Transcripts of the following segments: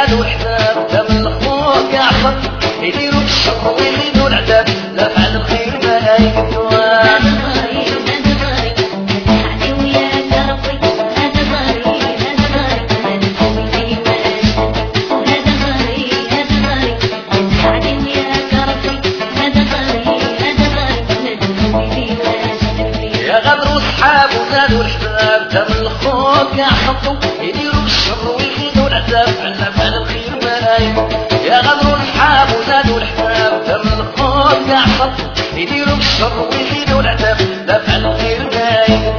وزادوا الحساب دم الخوك يعصب يديروا الشر ويزيدوا العذاب لا فعل الخير ما يكتوها أصحاب وزادوا الحساب دم الخوك يعصبوا يديروا الشر ويزيدوا العذاب عنا فعل الخير ملايين يا غدر أصحاب وزادوا الحساب دم الخوك يعصبوا يديروا الشر ويزيدوا العذاب لا فعل الخير ملايين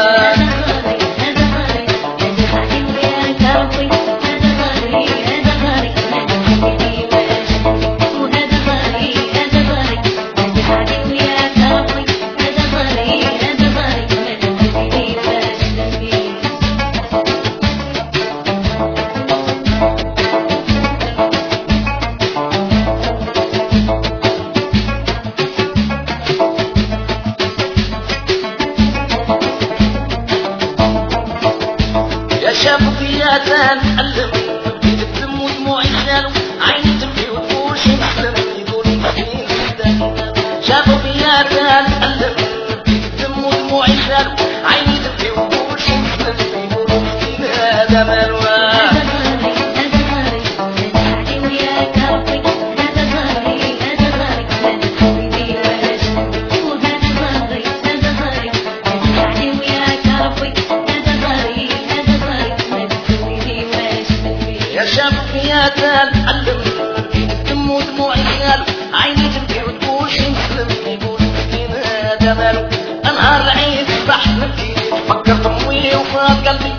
شافوا فيا تنعلم يكتم ودموعي خالو عيني تبكي وتقول شي محلم يقول مسكين جدا شافوا فيا تنعلم يكتم ودموعي خالو عيني تبكي وتقول شي محلم يقول مسكين هذا مالو شافوا فيا تنعلم يكتم ودموعي خالو عيني تبكي وتقول شي مسلم يقول مسكين هذا مالو انهار العيد صح نبكي فكرت امي وفات قلبي